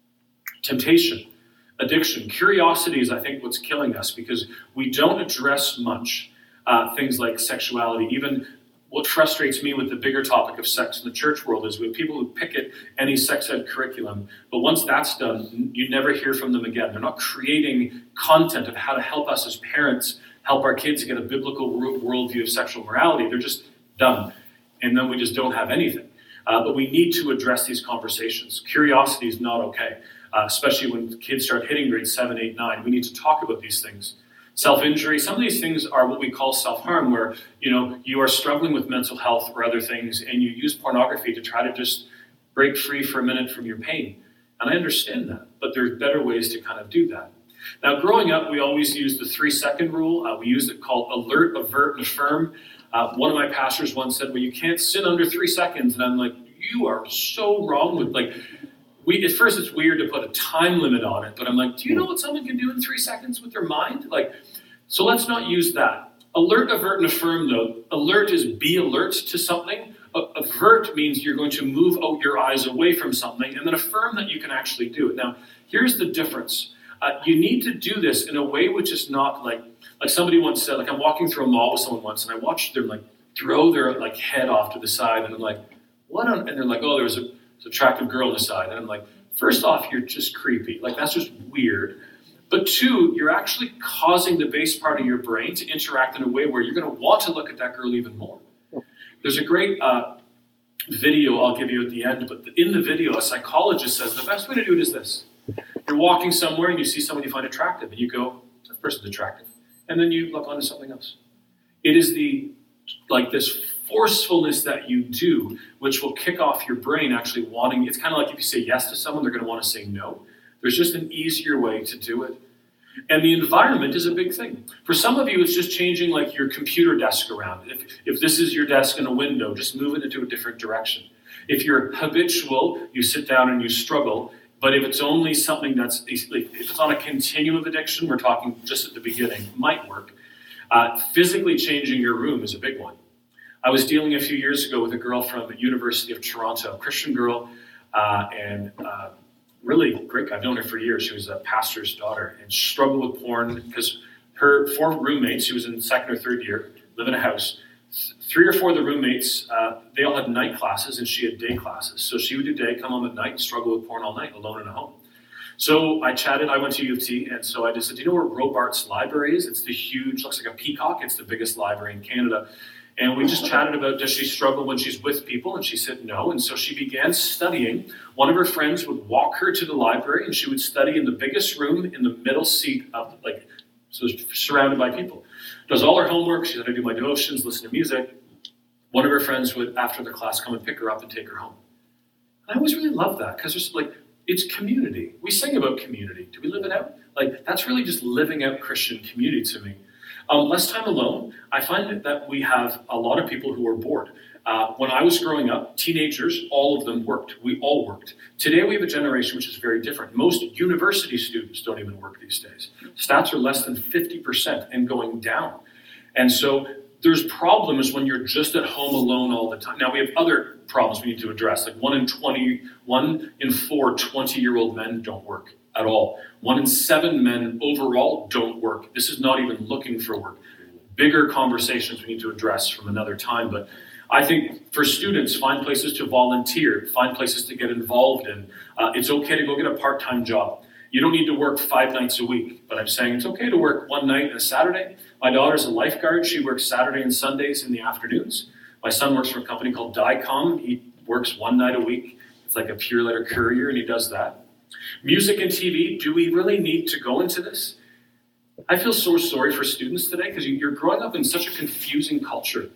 Temptation, addiction, curiosity is, I think, what's killing us because we don't address much uh, things like sexuality. Even what frustrates me with the bigger topic of sex in the church world is we have people who picket any sex ed curriculum, but once that's done, you never hear from them again. They're not creating content of how to help us as parents help our kids get a biblical worldview of sexual morality. They're just done, and then we just don't have anything. Uh, but we need to address these conversations. Curiosity is not okay, uh, especially when kids start hitting grade seven, eight, nine. We need to talk about these things. Self-injury, some of these things are what we call self-harm, where you know you are struggling with mental health or other things, and you use pornography to try to just break free for a minute from your pain. And I understand that, but there's better ways to kind of do that. Now, growing up, we always used the three-second rule. Uh, we used it called alert, avert, and affirm. Uh, one of my pastors once said, well, you can't sin under three seconds. And I'm like, you are so wrong with, like, we, at first it's weird to put a time limit on it, but I'm like, do you know what someone can do in three seconds with their mind? Like, so let's not use that. Alert, avert, and affirm, though. Alert is be alert to something. A- avert means you're going to move out your eyes away from something, and then affirm that you can actually do it. Now, here's the difference. Uh, you need to do this in a way which is not like, like somebody once said, like I'm walking through a mall with someone once, and I watched them like throw their like head off to the side, and I'm like, what on? And they're like, oh, there was a This attractive girl on the side. And I'm like, first off, you're just creepy. Like, that's just weird. But two, you're actually causing the base part of your brain to interact in a way where you're going to want to look at that girl even more. There's a great uh, video I'll give you at the end, but in the video, a psychologist says the best way to do it is this. You're walking somewhere and you see someone you find attractive, and you go, that person's attractive. And then you look onto something else. It is the, like this forcefulness that you do, which will kick off your brain actually wanting, it's kind of like if you say yes to someone, they're going to want to say no. There's just an easier way to do it. And the environment is a big thing. For some of you, it's just changing like your computer desk around. If, if this is your desk and a window, just move it into a different direction. If you're habitual, you sit down and you struggle. But if it's only something that's, if it's on a continuum of addiction, we're talking just at the beginning, might work. Uh, physically changing your room is a big one. I was dealing a few years ago with a girl from the University of Toronto, a Christian girl, uh, and uh, really great. I've known her for years. She was a pastor's daughter and struggled with porn because her four roommates, she was in second or third year, live in a house. Three or four of the roommates, uh, they all had night classes and she had day classes. So she would do day, come home at night, and struggle with porn all night, alone in a home. So I chatted, I went to U of T, and so I just said, do you know where Robarts Library is? It's the huge, looks like a peacock, it's the biggest library in Canada. And we just chatted about, does she struggle when she's with people? And she said no, and so she began studying. One of her friends would walk her to the library, and she would study in the biggest room in the middle seat of, like, so surrounded by people. Does all her homework, she said, I do my devotions, listen to music. One of her friends would, after the class, come and pick her up and take her home. And I always really loved that, because there's like, it's community. We sing about community. Do we live it out? Like, that's really just living out Christian community to me. Um, less time alone, I find that we have a lot of people who are bored. Uh, when I was growing up, teenagers, all of them worked. We all worked. Today we have a generation which is very different. Most university students don't even work these days. Stats are less than fifty percent and going down. And so there's problems when you're just at home alone all the time. Now we have other problems we need to address, like one in twenty, one in four twenty-year-old men don't work at all. One in seven men overall don't work. This is not even looking for work. Bigger conversations we need to address from another time, but I think for students, find places to volunteer, find places to get involved in. Uh, it's okay to go get a part-time job. You don't need to work five nights a week, but I'm saying it's okay to work one night and a Saturday. My daughter's a lifeguard. She works Saturday and Sundays in the afternoons. My son works for a company called DICOM. He works one night a week. It's like a pure letter courier, and he does that. Music and T V, do we really need to go into this? I feel so sorry for students today because you're growing up in such a confusing culture.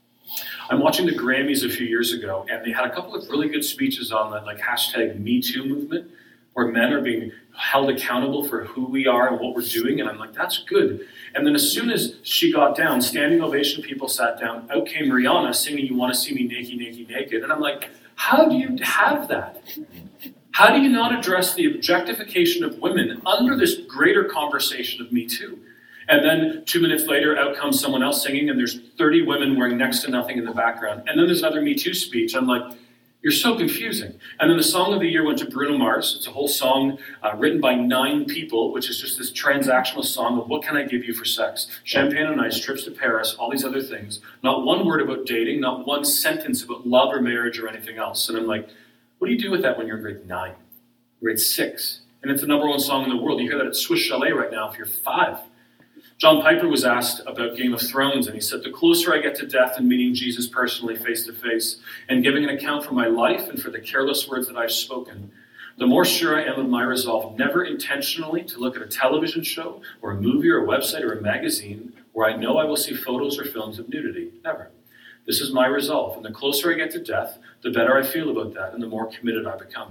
I'm watching the Grammys a few years ago, and they had a couple of really good speeches on the like hashtag Me Too movement, where men are being held accountable for who we are and what we're doing, and I'm like, that's good. And then as soon as she got down, standing ovation, people sat down, out came Rihanna singing, You Want to See Me Naked, Naked, Naked, and I'm like, how do you have that? How do you not address the objectification of women under this greater conversation of Me Too? And then two minutes later, out comes someone else singing, and there's thirty women wearing next to nothing in the background. And then there's another Me Too speech. I'm like, you're so confusing. And then the song of the year went to Bruno Mars. It's a whole song uh, written by nine people, which is just this transactional song of what can I give you for sex? Champagne and ice, trips to Paris, all these other things. Not one word about dating, not one sentence about love or marriage or anything else. And I'm like, what do you do with that when you're in grade nine, grade six? And it's the number one song in the world. You hear that at Swiss Chalet right now if you're five. John Piper was asked about Game of Thrones, and he said, the closer I get to death and meeting Jesus personally face to face and giving an account for my life and for the careless words that I've spoken, the more sure I am of my resolve never intentionally to look at a television show or a movie or a website or a magazine where I know I will see photos or films of nudity. Never. This is my resolve, and the closer I get to death, the better I feel about that and the more committed I become.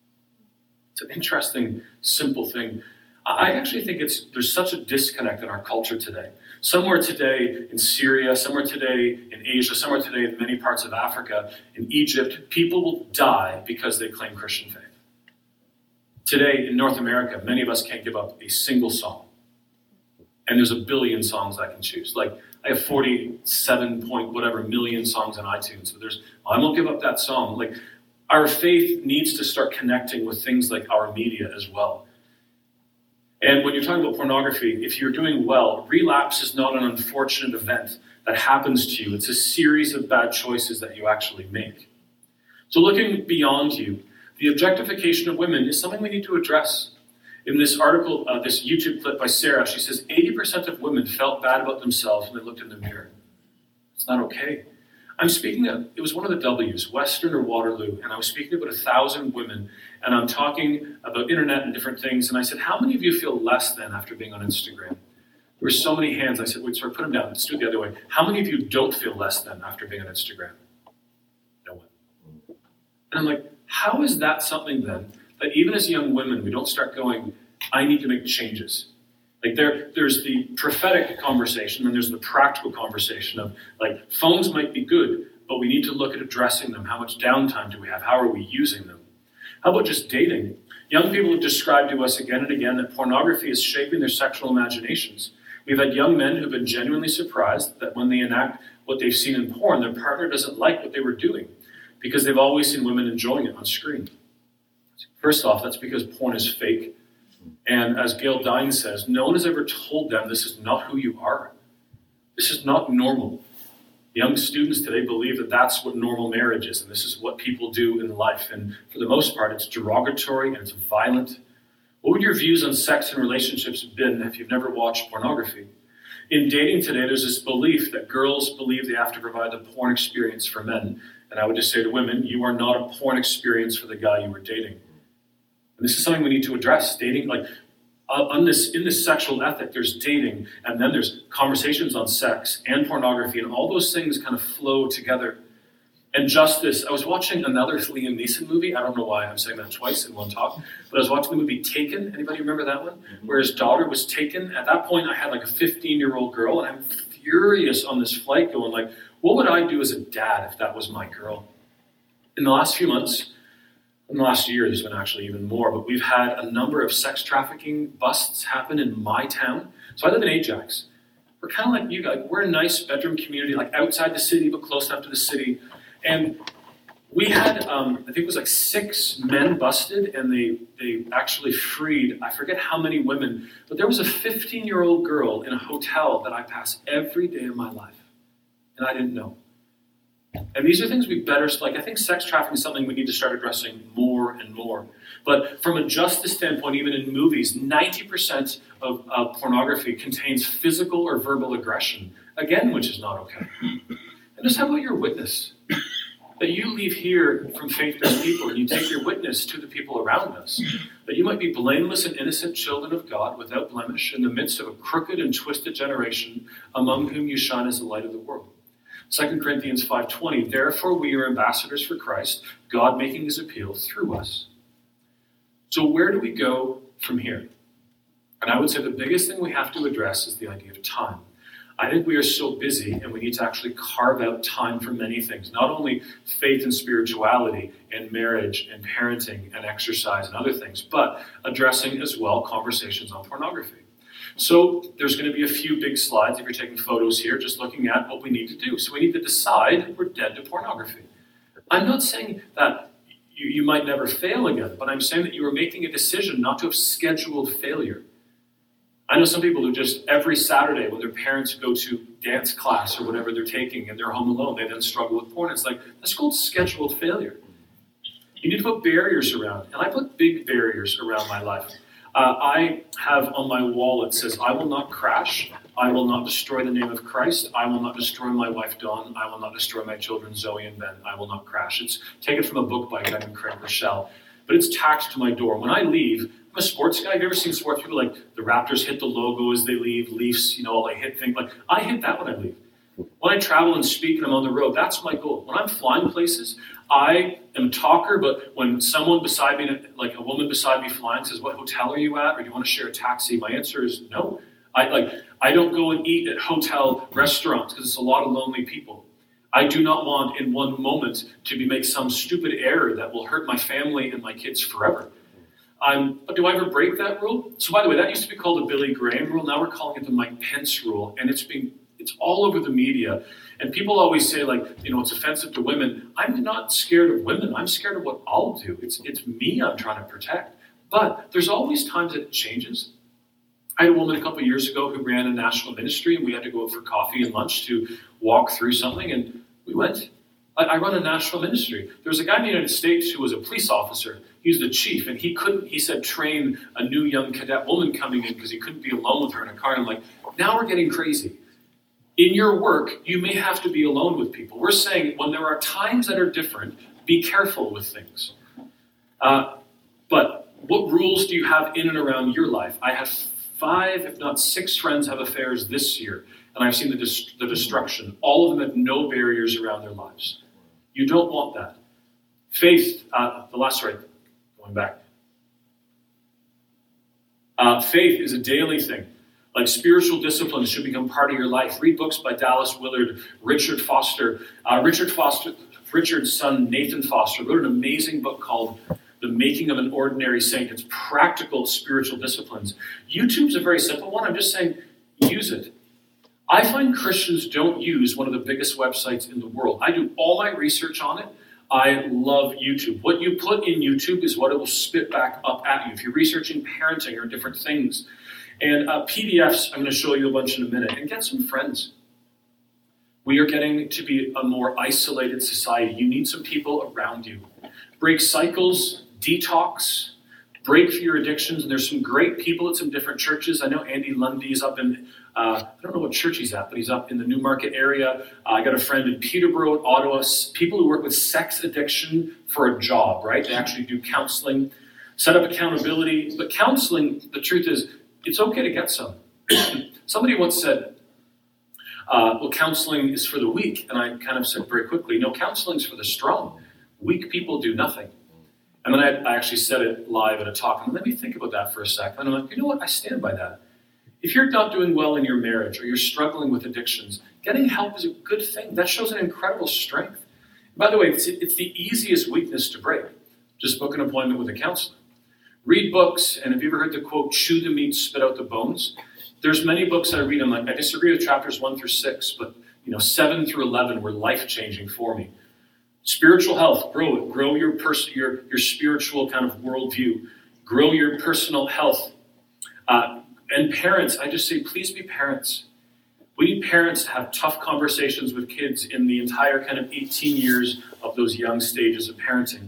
It's an interesting, simple thing. I actually think it's there's such a disconnect in our culture today. Somewhere today in Syria, somewhere today in Asia, somewhere today in many parts of Africa, in Egypt, people will die because they claim Christian faith. Today in North America, many of us can't give up a single song. And there's a billion songs I can choose. Like, I have forty-seven point whatever million songs on iTunes. So there's, I won't give up that song. Like, our faith needs to start connecting with things like our media as well. And when you're talking about pornography, if you're doing well, relapse is not an unfortunate event that happens to you. It's a series of bad choices that you actually make. So looking beyond you, the objectification of women is something we need to address. In this article, uh, this YouTube clip by Sarah, she says eighty percent of women felt bad about themselves when they looked in the mirror. It's not okay. I'm speaking of, it was one of the W's, Western or Waterloo, and I was speaking about a thousand women, and I'm talking about internet and different things, and I said, how many of you feel less than after being on Instagram? There were so many hands. I said, wait, sorry, put them down. Let's do it the other way. How many of you don't feel less than after being on Instagram? No one. And I'm like, how is that something then, that even as young women, we don't start going, I need to make changes? Like there, there's the prophetic conversation and there's the practical conversation of like phones might be good, but we need to look at addressing them. How much downtime do we have? How are we using them? How about just dating? Young people have described to us again and again that pornography is shaping their sexual imaginations. We've had young men who've been genuinely surprised that when they enact what they've seen in porn, their partner doesn't like what they were doing because they've always seen women enjoying it on screen. First off, that's because porn is fake. And as Gail Dines says, no one has ever told them this is not who you are. This is not normal. Young students today believe that that's what normal marriage is, and this is what people do in life. And for the most part, it's derogatory and it's violent. What would your views on sex and relationships have been if you've never watched pornography? In dating today, there's this belief that girls believe they have to provide the porn experience for men. And I would just say to women, you are not a porn experience for the guy you were dating. And this is something we need to address. Dating, like, uh, on this, in this sexual ethic, there's dating, and then there's conversations on sex and pornography, and all those things kind of flow together. And justice, I was watching another Liam Neeson movie. I don't know why I'm saying that twice in one talk, but I was watching the movie Taken. Anybody remember that one? Mm-hmm. Where his daughter was taken. At that point, I had like a fifteen-year-old girl, and I'm furious on this flight going like, what would I do as a dad if that was my girl? In the last few months, in the last year, there's been actually even more, but we've had a number of sex trafficking busts happen in my town. So I live in Ajax. We're kind of like you guys. We're a nice bedroom community, like outside the city, but close enough to the city. And we had, um, I think it was like six men busted, and they they actually freed, I forget how many women, but there was a fifteen-year-old girl in a hotel that I pass every day of my life, and I didn't know. And these are things we better, like I think sex trafficking is something we need to start addressing more and more. But from a justice standpoint, even in movies, ninety percent of uh, pornography contains physical or verbal aggression, again, which is not okay. And just how about your witness? That you leave here from faith-based people and you take your witness to the people around us. That you might be blameless and innocent children of God without blemish in the midst of a crooked and twisted generation among whom you shine as the light of the world. Second Corinthians five twenty, therefore we are ambassadors for Christ, God making his appeal through us. So where do we go from here? And I would say the biggest thing we have to address is the idea of time. I think we are so busy and we need to actually carve out time for many things, not only faith and spirituality and marriage and parenting and exercise and other things, but addressing as well conversations on pornography. So there's going to be a few big slides if you're taking photos here, just looking at what we need to do. So we need to decide we're dead to pornography. I'm not saying that you, you might never fail again, but I'm saying that you are making a decision not to have scheduled failure. I know some people who just every Saturday when their parents go to dance class or whatever they're taking and they're home alone, they then struggle with porn. It's like, that's called scheduled failure. You need to put barriers around. And I put big barriers around my life. Uh, I have on my wall, it says, I will not crash. I will not destroy the name of Christ. I will not destroy my wife, Dawn. I will not destroy my children, Zoe and Ben. I will not crash. It's taken from a book by a guy named Craig Rochelle. But it's tacked to my door. When I leave, I'm a sports guy. Have you ever seen sports people like the Raptors hit the logo as they leave, Leafs, you know, they hit things. Like I hit that when I leave. When I travel and speak and I'm on the road, that's my goal. When I'm flying places, I am a talker, but when someone beside me, like a woman beside me flying says, what hotel are you at? Or do you want to share a taxi? My answer is no. I like I don't go and eat at hotel restaurants because it's a lot of lonely people. I do not want in one moment to be make some stupid error that will hurt my family and my kids forever. Um, but do I ever break that rule? So by the way, that used to be called the Billy Graham rule. Now we're calling it the Mike Pence rule. And it's being it's all over the media. And people always say, like, you know, it's offensive to women. I'm not scared of women. I'm scared of what I'll do. It's it's me I'm trying to protect. But there's always times that it changes. I had a woman a couple of years ago who ran a national ministry, and we had to go out for coffee and lunch to walk through something, and we went. I, I run a national ministry. There was a guy in the United States who was a police officer. He was the chief, and he couldn't, he said, train a new young cadet woman coming in because he couldn't be alone with her in a car. And I'm like, now we're getting crazy. In your work, you may have to be alone with people. We're saying when there are times that are different, be careful with things. Uh, but what rules do you have in and around your life? I have five, if not six friends have affairs this year, and I've seen the, dest- the destruction. All of them have no barriers around their lives. You don't want that. Faith, uh, the last, sorry, going back. Uh, faith is a daily thing. Like spiritual disciplines should become part of your life. Read books by Dallas Willard, Richard Foster. Uh, Richard Foster, Richard's son, Nathan Foster, wrote an amazing book called The Making of an Ordinary Saint. It's practical spiritual disciplines. YouTube's a very simple one. I'm just saying, use it. I find Christians don't use one of the biggest websites in the world. I do all my research on it. I love YouTube. What you put in YouTube is what it will spit back up at you. If you're researching parenting or different things. And uh, P D Fs, I'm going to show you a bunch in a minute. And get some friends. We are getting to be a more isolated society. You need some people around you. Break cycles, detox, break for your addictions. And there's some great people at some different churches. I know Andy Lundy's up in, uh, I don't know what church he's at, but he's up in the Newmarket area. Uh, I got a friend in Peterborough, Ottawa, people who work with sex addiction for a job, right? They actually do counseling, set up accountability. But counseling, the truth is, it's okay to get some. Somebody once said, uh, well, counseling is for the weak. And I kind of said very quickly, no, counseling's for the strong. Weak people do nothing. And then I, I actually said it live at a talk. And let me think about that for a second. And I'm like, you know what? I stand by that. If you're not doing well in your marriage or you're struggling with addictions, getting help is a good thing. That shows an incredible strength. By the way, it's, it's the easiest weakness to break. Just book an appointment with a counselor. Read books, and have you ever heard the quote, chew the meat, spit out the bones? There's many books I read, I'm like, I disagree with chapters one through six, but you know, seven through eleven were life-changing for me. Spiritual health, grow it. Grow your pers- your, your spiritual kind of worldview. Grow your personal health. Uh, and parents, I just say, please be parents. We need parents to have tough conversations with kids in the entire kind of eighteen years of those young stages of parenting.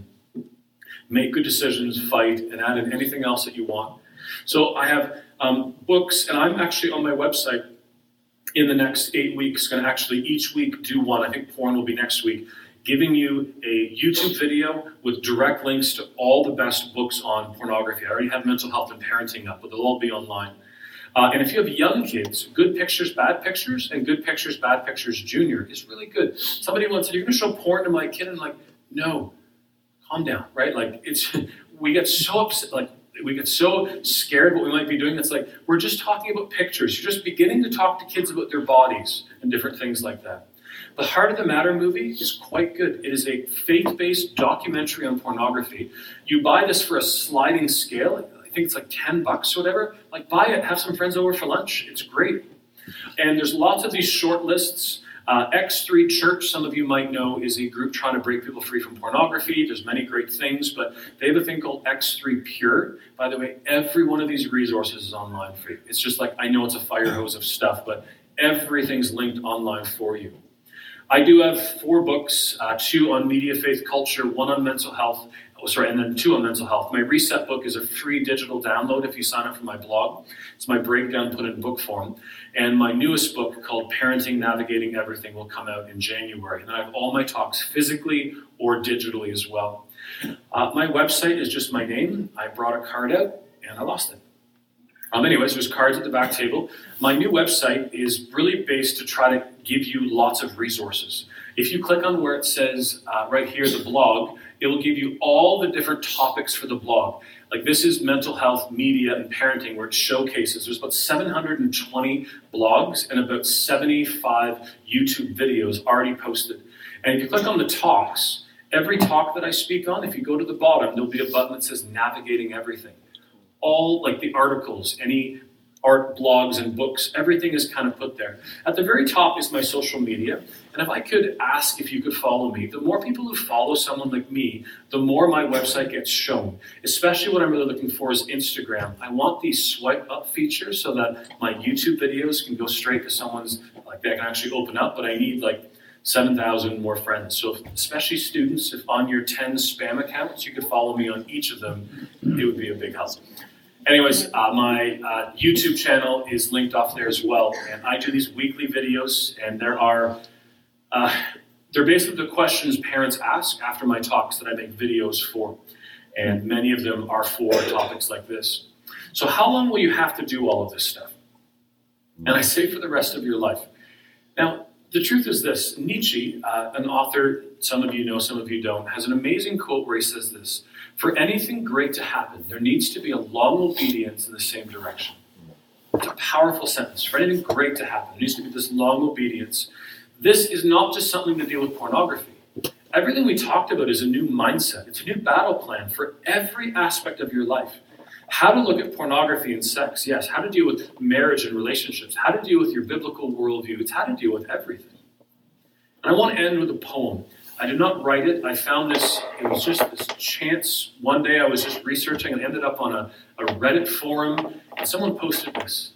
Make good decisions, fight, and add in anything else that you want. So I have um, books, and I'm actually on my website in the next eight weeks, going to actually each week do one. I think porn will be next week, giving you a YouTube video with direct links to all the best books on pornography. I already have mental health and parenting up, but they'll all be online. Uh, and if you have young kids, Good Pictures, Bad Pictures, and Good Pictures, Bad Pictures Junior is really good. Somebody once said, you're going to show porn to my kid? And I'm like, no. Calm down, right? Like it's, we get so upset, like we get so scared what we might be doing. It's like, we're just talking about pictures. You're just beginning to talk to kids about their bodies and different things like that. The Heart of the Matter movie is quite good. It is a faith-based documentary on pornography. You buy this for a sliding scale. I think it's like ten bucks or whatever. Like buy it, have some friends over for lunch. It's great. And there's lots of these short lists. Uh, X three Church, some of you might know, is a group trying to break people free from pornography. There's many great things, but they have a thing called X three Pure. By the way, every one of these resources is online free. It's just like, I know it's a fire hose of stuff, but everything's linked online for you. I do have four books, uh, two on media, faith, culture, one on mental health, oh, sorry, and then two on mental health. My Reset book is a free digital download if you sign up for my blog. It's my breakdown put in book form. And my newest book called Parenting, Navigating Everything will come out in January. And I have all my talks physically or digitally as well. Uh, my website is just my name. I brought a card out and I lost it. Um, anyways, there's cards at the back table. My new website is really based to try to give you lots of resources. If you click on where it says uh, right here, the blog, it will give you all the different topics for the blog. Like this is mental health, media, and parenting, where it showcases. There's about seven hundred twenty blogs and about seventy-five YouTube videos already posted. And if you click on the talks, every talk that I speak on, if you go to the bottom, there'll be a button that says Navigating Everything. All like the articles, any art blogs and books, everything is kind of put there. At the very top is my social media. And if I could ask if you could follow me, the more people who follow someone like me, the more my website gets shown. Especially what I'm really looking for is Instagram. I want these swipe up features so that my YouTube videos can go straight to someone's, like they can actually open up, but I need like seven thousand more friends. So if, especially students, if on your ten spam accounts, you could follow me on each of them, it would be a big help. Anyways, uh, my uh, YouTube channel is linked off there as well. And I do these weekly videos, and there are, uh, they're basically the questions parents ask after my talks that I make videos for. And many of them are for topics like this. So how long will you have to do all of this stuff? And I say for the rest of your life. Now, the truth is this. Nietzsche, uh, an author, some of you know, some of you don't, has an amazing quote where he says this: for anything great to happen, there needs to be a long obedience in the same direction. It's a powerful sentence. For anything great to happen, there needs to be this long obedience. This is not just something to deal with pornography. Everything we talked about is a new mindset. It's a new battle plan for every aspect of your life. How to look at pornography and sex, yes. How to deal with marriage and relationships. How to deal with your biblical worldview. It's how to deal with everything. And I want to end with a poem. I did not write it. I found this, it was just this chance. One day I was just researching and ended up on a, a Reddit forum, and someone posted this.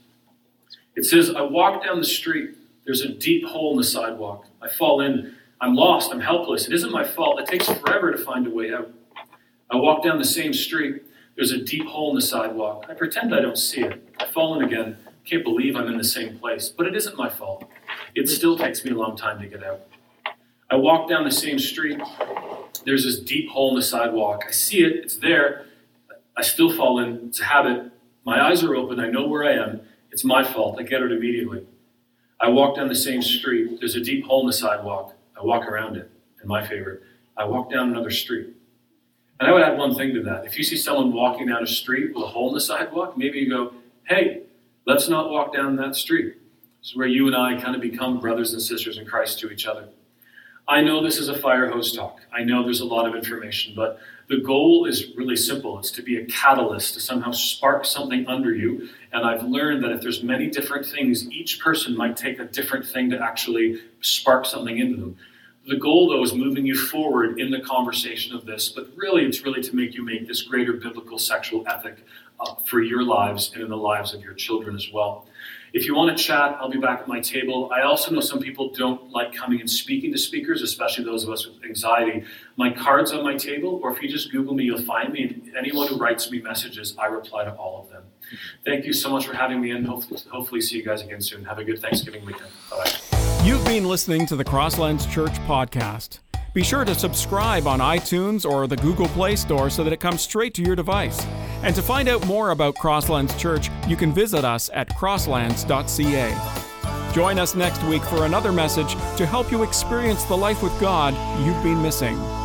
It says, I walk down the street. There's a deep hole in the sidewalk. I fall in. I'm lost. I'm helpless. It isn't my fault. It takes forever to find a way out. I walk down the same street. There's a deep hole in the sidewalk. I pretend I don't see it. I fall in again. Can't believe I'm in the same place. But it isn't my fault. It still takes me a long time to get out. I walk down the same street. There's this deep hole in the sidewalk. I see it. It's there. I still fall in. It's a habit. My eyes are open. I know where I am. It's my fault. I get it immediately. I walk down the same street. There's a deep hole in the sidewalk. I walk around it. And my favorite, I walk down another street. And I would add one thing to that. If you see someone walking down a street with a hole in the sidewalk, maybe you go, hey, let's not walk down that street. This is where you and I kind of become brothers and sisters in Christ to each other. I know this is a fire hose talk. I know there's a lot of information, but the goal is really simple. It's to be a catalyst, to somehow spark something under you. And I've learned that if there's many different things, each person might take a different thing to actually spark something into them. The goal, though, is moving you forward in the conversation of this, but really it's really to make you make this greater biblical sexual ethic uh, for your lives and in the lives of your children as well. If you want to chat, I'll be back at my table. I also know some people don't like coming and speaking to speakers, especially those of us with anxiety. My card's on my table, or if you just Google me, you'll find me. And anyone who writes me messages, I reply to all of them. Thank you so much for having me in. Hopefully, hopefully see you guys again soon. Have a good Thanksgiving weekend. Bye-bye. You've been listening to the Crosslands Church podcast. Be sure to subscribe on iTunes or the Google Play Store so that it comes straight to your device. And to find out more about Crosslands Church, you can visit us at crosslands dot c a. Join us next week for another message to help you experience the life with God you've been missing.